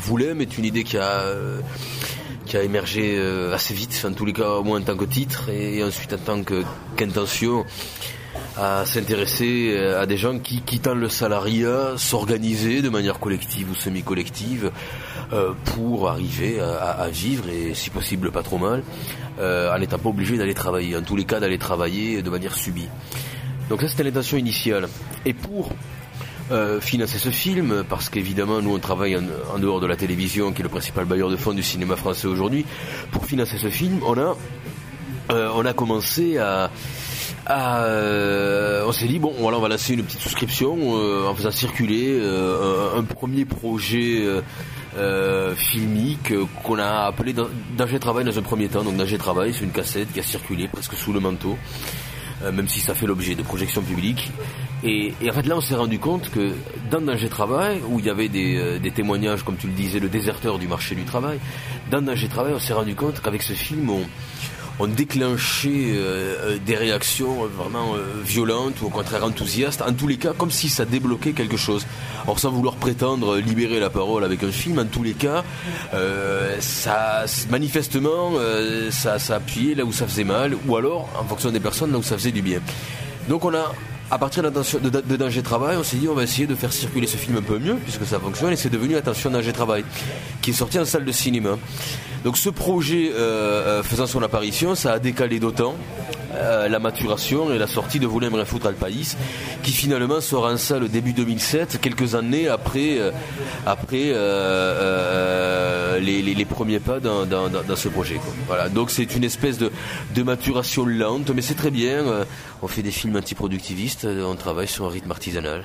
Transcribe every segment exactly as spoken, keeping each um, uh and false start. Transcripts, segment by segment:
Voulem est une idée qui a euh, qui a émergé euh, assez vite, en tous les cas au moins en tant que titre et, et ensuite en tant que, qu'intention à s'intéresser à des gens qui, quittant le salariat, s'organiser de manière collective ou semi-collective euh, pour arriver à, à vivre, et si possible pas trop mal, euh, en n'étant pas obligé d'aller travailler, en tous les cas d'aller travailler de manière subie. Donc ça, c'était l'intention initiale. Et pour euh, financer ce film, parce qu'évidemment nous on travaille en, en dehors de la télévision qui est le principal bailleur de fonds du cinéma français aujourd'hui, pour financer ce film, on a, euh, on a commencé à... À, euh, on s'est dit bon voilà, on va lancer une petite souscription euh, en faisant circuler euh, un, un premier projet euh, euh, filmique euh, qu'on a appelé Danger Travail dans un premier temps. Donc Danger Travail, c'est une cassette qui a circulé presque sous le manteau, euh, même si ça fait l'objet de projections publiques. Et, et en fait là on s'est rendu compte que dans Danger Travail, où il y avait des, euh, des témoignages, comme tu le disais, le déserteur du marché du travail, dans Danger Travail on s'est rendu compte qu'avec ce film on ont déclenché euh, des réactions vraiment euh, violentes ou au contraire enthousiastes, en tous les cas comme si ça débloquait quelque chose. Alors sans vouloir prétendre libérer la parole avec un film, en tous les cas euh, ça manifestement euh, ça, ça appuyait là où ça faisait mal, ou alors en fonction des personnes là où ça faisait du bien. Donc on a, à partir de, de, de Danger Travail, on s'est dit on va essayer de faire circuler ce film un peu mieux puisque ça fonctionne, et c'est devenu Attention Danger Travail, qui est sorti en salle de cinéma. Donc ce projet euh, faisant son apparition, ça a décalé d'autant euh, la maturation et la sortie de Voulem Rien Foutre al País, qui finalement sera en salle début deux mille sept, quelques années après, euh, après euh, euh, les, les, les premiers pas dans, dans, dans ce projet, quoi. Voilà, donc c'est une espèce de, de maturation lente, mais c'est très bien. Euh, on fait des films antiproductivistes, on travaille sur un rythme artisanal.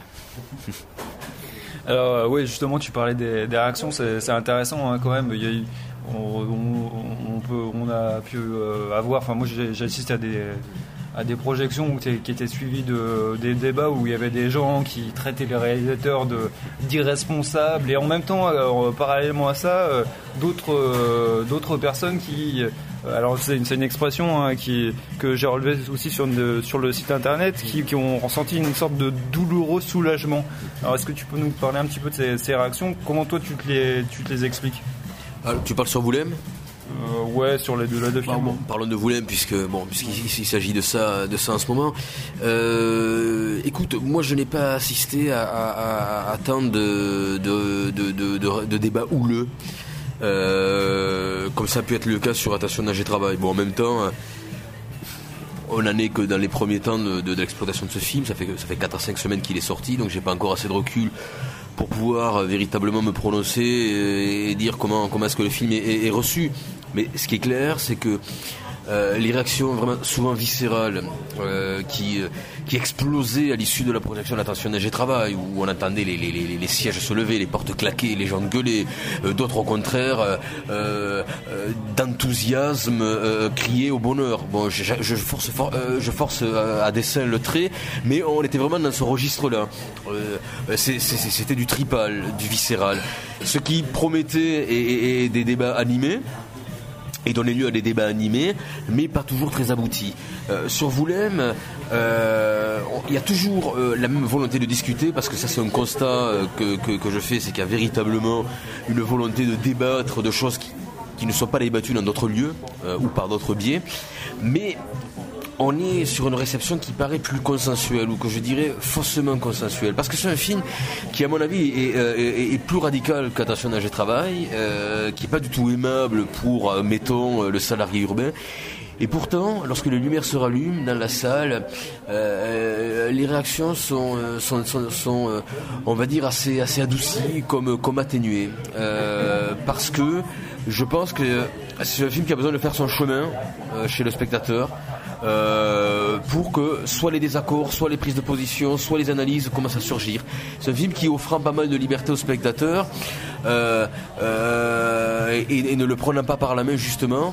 Alors euh, oui, justement, tu parlais des, des réactions, c'est, c'est intéressant hein, quand même. Il y a eu, on, on, on, peut, on a pu euh, avoir, enfin moi j'ai, j'ai assisté à des, à des projections où qui étaient suivies de, des débats où il y avait des gens qui traitaient les réalisateurs de, d'irresponsables, et en même temps, alors, parallèlement à ça, euh, d'autres, euh, d'autres personnes qui... Alors c'est une, c'est une expression hein, qui, que j'ai relevée aussi sur, une, sur le site internet, qui, qui ont ressenti une sorte de douloureux soulagement. Alors est-ce que tu peux nous parler un petit peu de ces, ces réactions ? Comment toi tu te les, tu te les expliques ? Alors, tu parles sur Voulem ? Euh, ouais, sur les deux, les deux films. Bon, parlons de Voulem puisque bon, puisqu'il il s'agit de ça, de ça en ce moment. Euh, écoute, moi je n'ai pas assisté à, à, à tant de, de, de, de, de, de débats houleux. Euh, comme ça a pu être le cas sur Attention Danger Travail. Bon, en même temps, on n'en est que dans les premiers temps de, de, de l'exploitation de ce film. Ça fait, ça fait quatre à cinq semaines qu'il est sorti, donc j'ai pas encore assez de recul pour pouvoir véritablement me prononcer et, et dire comment, comment est-ce que le film est, est, est reçu. Mais ce qui est clair, c'est que Euh, les réactions vraiment souvent viscérales euh, qui, euh, qui explosaient à l'issue de la projection d'Attention Danger Travail, où on entendait les, les, les, les sièges se lever, les portes claquer, les gens gueuler, euh, d'autres au contraire euh, euh, d'enthousiasme euh, crier au bonheur. Bon, je, je force, for, euh, je force à, à dessein le trait, mais on était vraiment dans ce registre-là. Euh, c'est, c'est, c'était du tripal, du viscéral, ce qui promettait et, et, et des débats animés, et donner lieu à des débats animés, mais pas toujours très aboutis. Euh, sur Voulem, euh, il y a toujours euh, la même volonté de discuter, parce que ça c'est un constat euh, que, que, que je fais, c'est qu'il y a véritablement une volonté de débattre de choses qui, qui ne sont pas débattues dans d'autres lieux euh, ou par d'autres biais, mais on est sur une réception qui paraît plus consensuelle, ou que je dirais faussement consensuelle, parce que c'est un film qui à mon avis est, est, est plus radical qu'Attention Danger Travail, euh, qui n'est pas du tout aimable pour, euh, mettons, le salarié urbain. Et pourtant, lorsque les lumières se rallument dans la salle, euh, les réactions sont, sont, sont, sont euh, on va dire, assez, assez adoucies, comme, comme atténuées. Euh, parce que je pense que c'est un film qui a besoin de faire son chemin euh, chez le spectateur, euh, pour que soit les désaccords, soit les prises de position, soit les analyses commencent à surgir. C'est un film qui, offrant pas mal de liberté au spectateur, euh, euh, et, et ne le prenant pas par la main justement,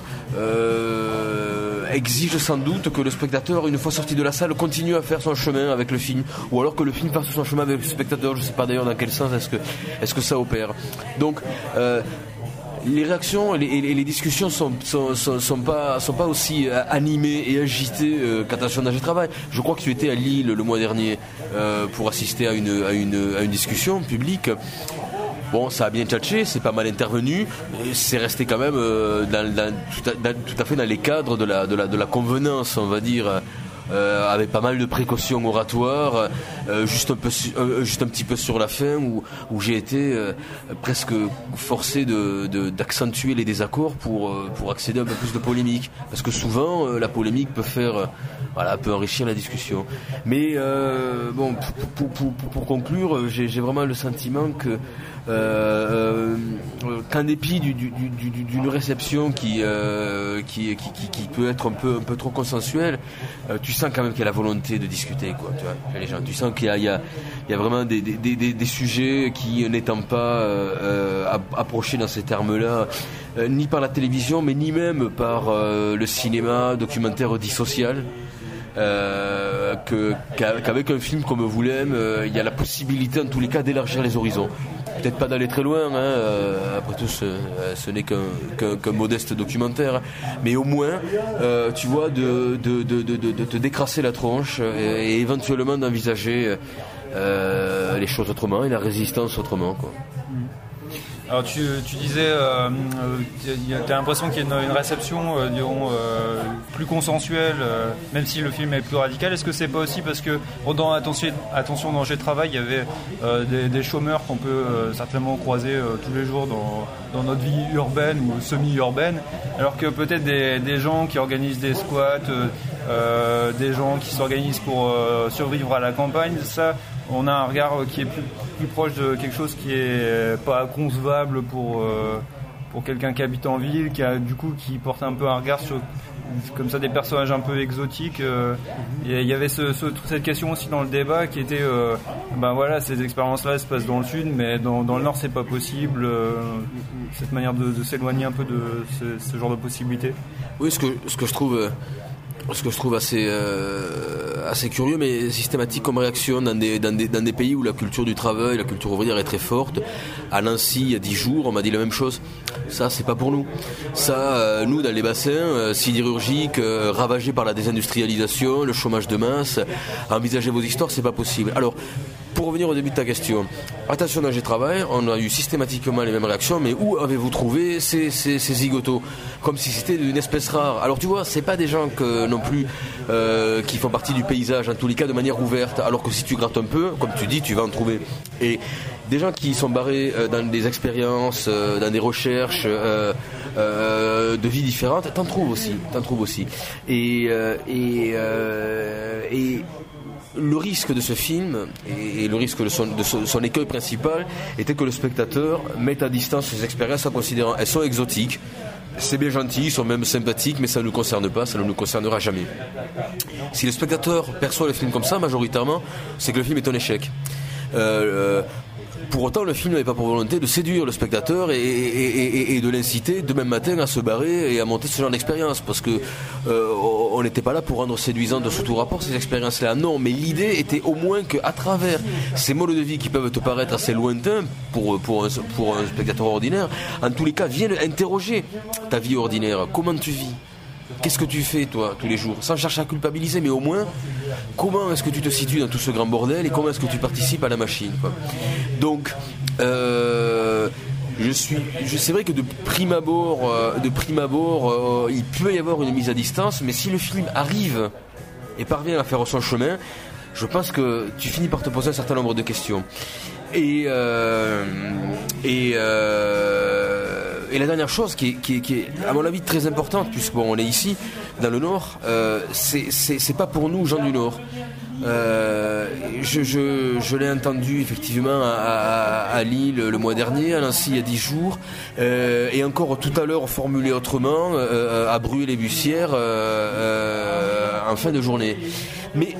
euh, exige sans doute que le spectateur, une fois sorti de la salle, continue à faire son chemin avec le film, ou alors que le film fasse son chemin avec le spectateur. Je ne sais pas d'ailleurs dans quel sens est-ce que, est-ce que ça opère. Donc euh, les réactions et les, et les discussions sont, sont, sont, sont, pas, sont pas aussi animées et agitées euh, qu'Attention Danger Travail. Je crois que tu étais à Lille le mois dernier euh, pour assister à une, à, une, à une discussion publique. Bon, ça a bien tchatché, c'est pas mal intervenu, et c'est resté quand même euh, dans, dans, tout, à, dans, tout à fait dans les cadres de la, de la, de la convenance, on va dire, euh, avec pas mal de précautions oratoires, euh, juste, un peu, euh, juste un petit peu sur la fin, où, où j'ai été euh, presque forcé de, de, d'accentuer les désaccords pour, euh, pour accéder à un peu plus de polémique. Parce que souvent, euh, la polémique peut faire... Euh, Voilà, peut enrichir la discussion. Mais euh, bon, pour, pour, pour, pour conclure, j'ai, j'ai vraiment le sentiment que euh, qu'en dépit du, du, du, d'une réception qui, euh, qui, qui, qui, qui peut être un peu, un peu trop consensuelle, euh, tu sens quand même qu'il y a la volonté de discuter, quoi. Tu vois, les gens, tu sens qu'il y a, il y a, il y a vraiment des, des, des, des sujets qui, n'étant pas euh, approchés dans ces termes-là, euh, ni par la télévision, mais ni même par euh, le cinéma documentaire dit social. Euh, que, qu'avec un film comme Vous l'aime, euh, il y a la possibilité en tous les cas d'élargir les horizons. Peut-être pas d'aller très loin, hein, euh, après tout ce, ce n'est qu'un, qu'un, qu'un modeste documentaire, mais au moins euh, tu vois de, de, de, de, de te décrasser la tronche et, et éventuellement d'envisager euh, les choses autrement et la résistance autrement, quoi. Alors tu, tu disais, euh, tu as l'impression qu'il y a une, une réception euh, disons, euh, plus consensuelle, euh, même si le film est plus radical. Est-ce que c'est pas aussi parce que dans Attention, Attention danger de travail, il y avait euh, des, des chômeurs qu'on peut euh, certainement croiser euh, tous les jours dans, dans notre vie urbaine ou semi-urbaine, alors que peut-être des, des gens qui organisent des squats, euh, des gens qui s'organisent pour euh, survivre à la campagne, ça... On a un regard qui est plus, plus proche de quelque chose qui est pas concevable pour, euh, pour quelqu'un qui habite en ville, qui a du coup qui porte un peu un regard sur comme ça des personnages un peu exotiques. Euh, et il y avait ce, ce, cette question aussi dans le débat qui était euh, ben voilà, ces expériences-là se passent dans le sud, mais dans, dans le nord c'est pas possible. Euh, cette manière de, de s'éloigner un peu de ce, ce genre de possibilités. Oui, ce que, ce que je trouve. Ce que je trouve assez, euh, assez curieux mais systématique comme réaction dans des, dans, des, dans des pays où la culture du travail, la culture ouvrière est très forte. À Nancy, il y a dix jours, on m'a dit la même chose. Ça, c'est pas pour nous. Ça, euh, nous, dans les bassins euh, sidérurgiques, euh, ravagés par la désindustrialisation, le chômage de masse, envisager vos histoires, c'est pas possible. Alors, pour revenir au début de ta question, Attention danger de travail, on a eu systématiquement les mêmes réactions, mais où avez-vous trouvé ces, ces, ces zigotos ? Comme si c'était une espèce rare. Alors tu vois, c'est pas des gens que, non plus euh, qui font partie du paysage, en tous les cas de manière ouverte, alors que si tu grattes un peu, comme tu dis, tu vas en trouver. Et des gens qui sont barrés euh, dans des expériences, euh, dans des recherches euh, euh, de vie différentes, t'en trouves aussi, t'en trouves aussi. Et, euh, et, euh, et le risque de ce film et le risque de son, de son, son écueil principal était que le spectateur mette à distance ces expériences en considérant elles sont exotiques, c'est bien gentil, ils sont même sympathiques, mais ça ne nous concerne pas, ça ne nous concernera jamais. Si le spectateur perçoit le film comme ça, majoritairement, c'est que le film est un échec. Euh, euh, Pour autant, le film n'avait pas pour volonté de séduire le spectateur et, et, et, et de l'inciter demain matin à se barrer et à monter ce genre d'expérience, parce que euh, on n'était pas là pour rendre séduisant de sous tout rapport ces expériences-là. Non, mais l'idée était au moins qu'à travers ces modes de vie qui peuvent te paraître assez lointains pour, pour, un, pour un spectateur ordinaire, en tous les cas, viennent interroger ta vie ordinaire. Comment tu vis ? Qu'est-ce que tu fais, toi, tous les jours ? Sans chercher à culpabiliser, mais au moins, comment est-ce que tu te situes dans tout ce grand bordel et comment est-ce que tu participes à la machine, quoi. Donc, euh, je suis, je, c'est vrai que de prime abord, euh, de prime abord euh, il peut y avoir une mise à distance, mais si le film arrive et parvient à faire son chemin, je pense que tu finis par te poser un certain nombre de questions. Et, euh, et, euh, et la dernière chose qui est, qui, est, qui est, à mon avis, très importante, puisque bon, on est ici, dans le Nord, euh, c'est, c'est, c'est pas pour nous, gens du Nord. Euh, je, je, je l'ai entendu effectivement à, à, à Lille le mois dernier, à Nancy il y a dix jours, euh, et encore tout à l'heure formulé autrement, euh, à Bruay-les-Bussières, euh, euh, en fin de journée. Mais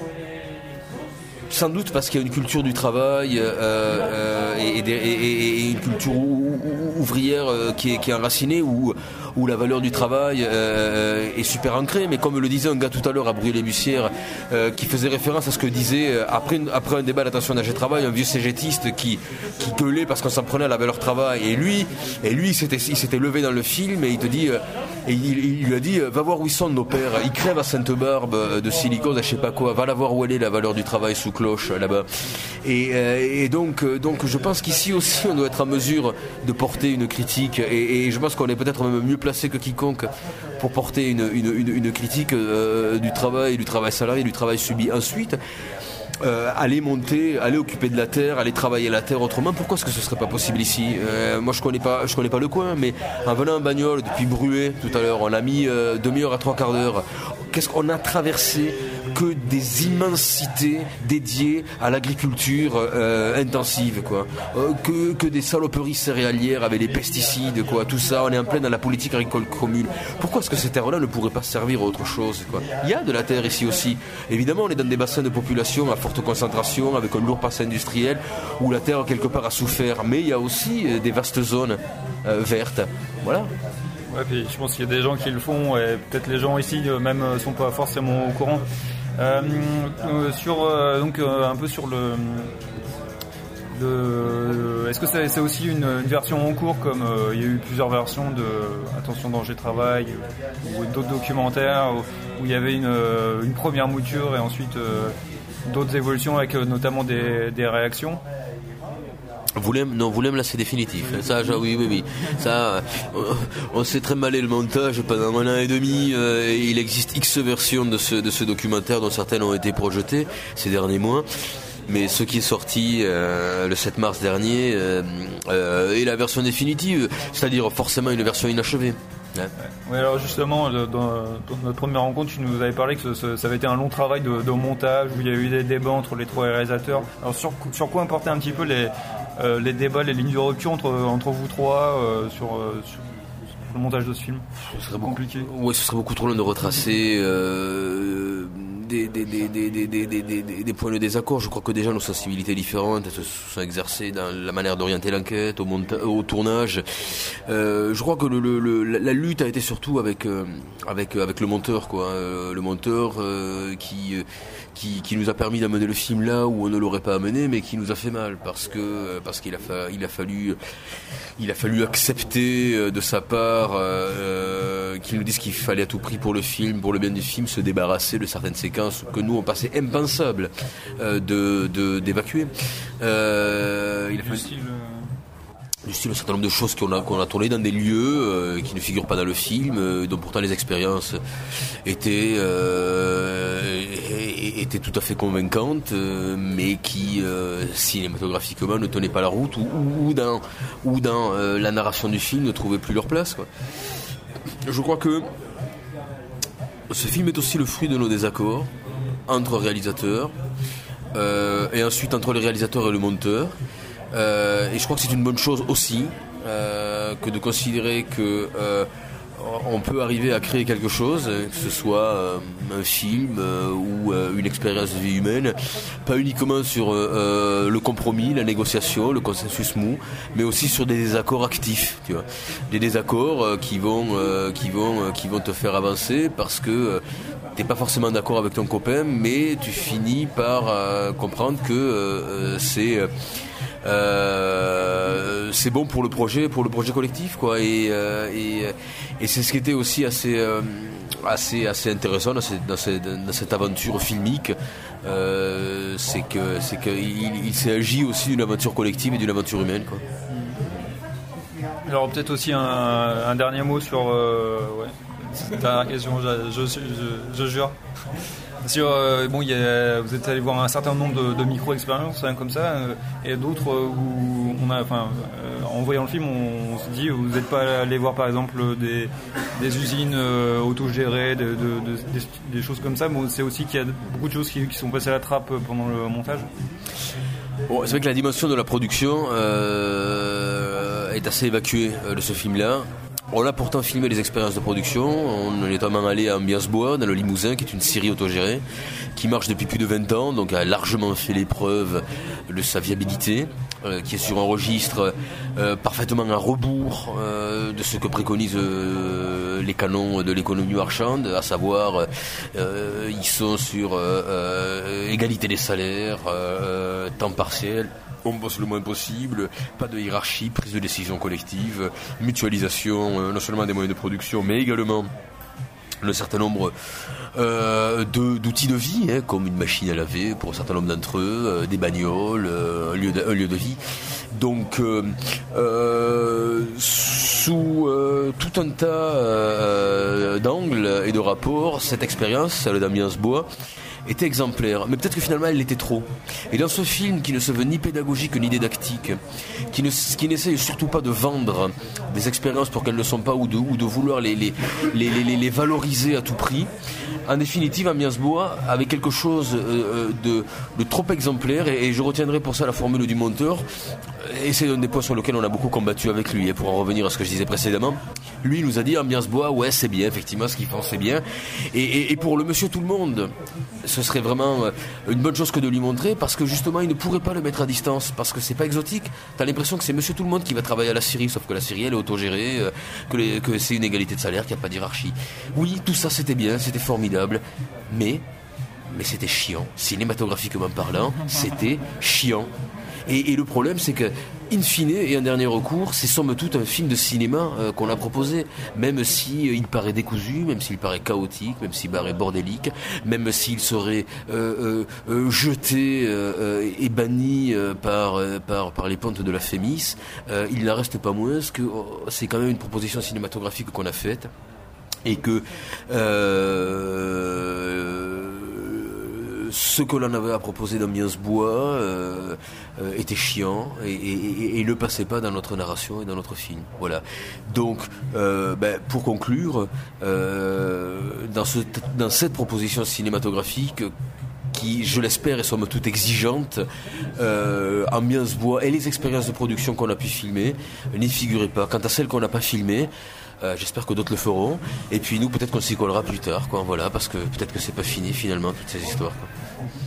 sans doute parce qu'il y a une culture du travail euh, euh, et, et, et, et une culture où, ouvrière euh, qui, est, qui est enracinée, où, où la valeur du travail euh, est super ancrée. Mais comme le disait un gars tout à l'heure à Brûlé-les-Bussières, euh, qui faisait référence à ce que disait, euh, après, après un débat d'attention d'âge et travail, un vieux cégétiste qui, qui gueulait parce qu'on s'en prenait à la valeur travail. Et lui, et lui il, s'était, il s'était levé dans le film et il te dit, euh, et il, il lui a dit, va voir où ils sont nos pères, ils crèvent à Sainte-Barbe de silicone, je sais pas quoi, va la voir où elle est la valeur du travail sous cloche là-bas. Et, euh, et donc, donc je pense qu'ici aussi on doit être en mesure de porter une critique et, et je pense qu'on est peut-être même mieux placé que quiconque pour porter une, une, une, une critique euh, du travail, du travail salarié, du travail subi. Ensuite, Euh, aller monter, aller occuper de la terre, aller travailler la terre autrement. Pourquoi est-ce que ce serait pas possible ici? euh, Moi je connais pas, je connais pas le coin, mais en venant en bagnole depuis Bruay tout à l'heure, on a mis euh, demi-heure à trois quarts d'heure. Qu'est-ce qu'on a traversé? Que des immensités dédiées à l'agriculture euh, intensive, quoi. Euh, que, que des saloperies céréalières avec les pesticides, quoi. Tout ça, on est en plein dans la politique agricole commune. Pourquoi est-ce que ces terres-là ne pourraient pas servir à autre chose, quoi? Il y a de la terre ici aussi. Évidemment, on est dans des bassins de population à forte concentration, avec un lourd passé industriel, où la terre quelque part a souffert. Mais il y a aussi euh, des vastes zones euh, vertes. Voilà. Ouais, puis je pense qu'il y a des gens qui le font et peut-être les gens ici euh, même euh, sont pas forcément au courant. Euh, euh, sur euh, donc euh, un peu sur le, le est-ce que c'est, c'est aussi une, une version en cours comme euh, il y a eu plusieurs versions de Attention danger travail ou, ou d'autres documentaires où, où il y avait une, une première mouture et ensuite euh, d'autres évolutions avec euh, notamment des, des réactions. Voulem, non, Voulem là c'est définitif. Ça, oui, oui, oui. Ça, on, on s'est très malé le montage pendant un an et demi. Euh, il existe X versions de ce, de ce documentaire, dont certaines ont été projetées ces derniers mois. Mais ce qui est sorti euh, le sept mars dernier euh, euh, est la version définitive, c'est-à-dire forcément une version inachevée. Ouais. Oui, alors justement, dans, dans notre première rencontre, tu nous avais parlé que ce, ça avait été un long travail de, de montage, où il y a eu des débats entre les trois réalisateurs. Alors sur, sur quoi importaient un petit peu les, euh, les débats, les lignes de rupture entre, entre vous trois euh, sur, euh, sur, sur le montage de ce film? Ce serait compliqué. Oui, ce serait beaucoup trop long de retracer euh, des, des, des, des, des, des, des, des, des points de désaccord. Je crois que déjà nos sensibilités différentes se sont exercées dans la manière d'orienter l'enquête, au, monta- au tournage. Euh, je crois que le, le, le, la lutte a été surtout avec, euh, avec, avec le monteur, quoi. Euh, le monteur euh, qui, euh, qui, qui nous a permis d'amener le film là où on ne l'aurait pas amené, mais qui nous a fait mal parce que parce qu'il a, fa- il a fallu il a fallu accepter de sa part euh, qu'il nous dise qu'il fallait à tout prix pour le film, pour le bien du film, se débarrasser de certaines séquences que nous on passait impensable euh, de, de d'évacuer. Euh, il a fallu... style, du style un certain nombre de choses qu'on a, qu'on a tourné dans des lieux euh, qui ne figurent pas dans le film, euh, dont pourtant les expériences étaient, euh, étaient tout à fait convaincantes, euh, mais qui euh, cinématographiquement ne tenaient pas la route, ou, ou dans, ou dans euh, la narration du film ne trouvaient plus leur place, quoi. Je crois que ce film est aussi le fruit de nos désaccords entre réalisateurs, euh, et ensuite entre le réalisateur et le monteur. Euh, et je crois que c'est une bonne chose aussi euh, que de considérer que euh, on peut arriver à créer quelque chose, que ce soit euh, un film euh, ou euh, une expérience de vie humaine, pas uniquement sur euh, le compromis, la négociation, le consensus mou, mais aussi sur des désaccords actifs, tu vois, des désaccords euh, qui vont, euh, qui vont, euh, qui vont te faire avancer parce que euh, t'es pas forcément d'accord avec ton copain, mais tu finis par euh, comprendre que euh, c'est euh, Euh, c'est bon pour le projet, pour le projet collectif, quoi. Et, euh, et, et c'est ce qui était aussi assez, euh, assez, assez intéressant dans cette, dans cette, dans cette aventure filmique. Euh, c'est que, c'est que il, il s'est agi aussi d'une aventure collective et d'une aventure humaine, quoi. Alors peut-être aussi un, un dernier mot sur. Euh, ouais, cette dernière question, je, je, je, je jure. Sur, euh, bon, y a, vous êtes allé voir un certain nombre de, de micro-expériences hein, comme ça, euh, et d'autres euh, où on a, enfin, euh, en voyant le film, on, on se dit, vous n'êtes pas allé voir par exemple des, des usines euh, autogérées, de, de, de, des, des choses comme ça, mais c'est aussi qu'il y a beaucoup de choses qui, qui sont passées à la trappe pendant le montage. Bon, c'est vrai que la dimension de la production euh, est assez évacuée euh, de ce film-là. On a pourtant filmé les expériences de production. On est notamment allé à Ambiance-Bois, dans le Limousin, qui est une scierie autogérée, qui marche depuis plus de vingt ans, donc a largement fait l'épreuve de sa viabilité. euh, qui est sur un registre euh, parfaitement à rebours euh, de ce que préconisent euh, les canons de l'économie marchande, à savoir euh, ils sont sur euh, euh, égalité des salaires, euh, temps partiel, on bosse le moins possible, pas de hiérarchie, prise de décision collective, mutualisation euh, non seulement des moyens de production mais également un certain nombre euh, de, d'outils de vie, hein, comme une machine à laver pour un certain nombre d'entre eux, euh, des bagnoles, euh, un, lieu de, un lieu de vie. Donc, euh, euh, sous euh, tout un tas euh, d'angles et de rapports, cette expérience, celle d'Ambiance Bois, était exemplaire, mais peut-être que finalement elle l'était trop. Et dans ce film qui ne se veut ni pédagogique ni didactique, qui, ne, qui n'essaye surtout pas de vendre des expériences pour qu'elles ne sont pas, ou de, ou de vouloir les, les, les, les, les valoriser à tout prix, en définitive, Ambiance Bois avait quelque chose euh, de, de trop exemplaire, et, et je retiendrai pour ça la formule du monteur, et c'est un des points sur lesquels on a beaucoup combattu avec lui, et pour en revenir à ce que je disais précédemment. Lui nous a dit Ambiance Bois, ouais c'est bien, effectivement ce qu'ils font c'est bien, et, et, et pour le monsieur tout le monde, ce serait vraiment une bonne chose que de lui montrer, parce que justement il ne pourrait pas le mettre à distance, parce que c'est pas exotique. T'as l'impression que c'est monsieur tout le monde qui va travailler à la Syrie, sauf que la Syrie elle est autogérée, euh, que, les, que c'est une égalité de salaire, qu'il n'y a pas d'hierarchie. Oui, tout ça c'était bien, c'était formidable, mais mais c'était chiant, cinématographiquement parlant, c'était chiant. Et, et le problème, c'est que, in fine, et en dernier recours, c'est somme toute un film de cinéma euh, qu'on a proposé. Même si euh, il paraît décousu, même s'il paraît chaotique, même s'il paraît bordélique, même s'il serait euh, euh, euh, jeté euh, et banni euh, par, euh, par, par les pentes de la Fémis, euh, il n'en reste pas moins que oh, c'est quand même une proposition cinématographique qu'on a faite. Et que euh, ce que l'on avait à proposer d'Ambiance Bois euh, euh, était chiant et, et, et, et ne passait pas dans notre narration et dans notre film. Voilà. Donc, euh, ben, pour conclure, euh, dans, ce, dans cette proposition cinématographique qui, je l'espère, est somme toute exigeante, euh, Ambiance Bois et les expériences de production qu'on a pu filmer, n'y figurez pas. Quant à celles qu'on n'a pas filmées, Euh, j'espère que d'autres le feront, et puis nous peut-être qu'on s'y collera plus tard, quoi, voilà, parce que peut-être que c'est pas fini finalement toutes ces histoires, quoi.